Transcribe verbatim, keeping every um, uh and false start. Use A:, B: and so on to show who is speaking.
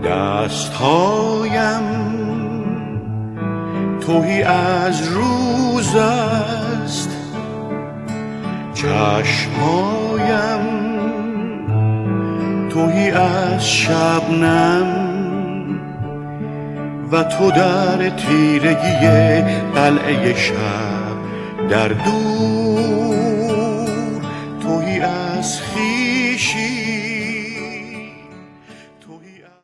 A: دستهایم تهی از روز است، چشمهایم تهی از شبنم و تو در تیرگی قلعه شب در دور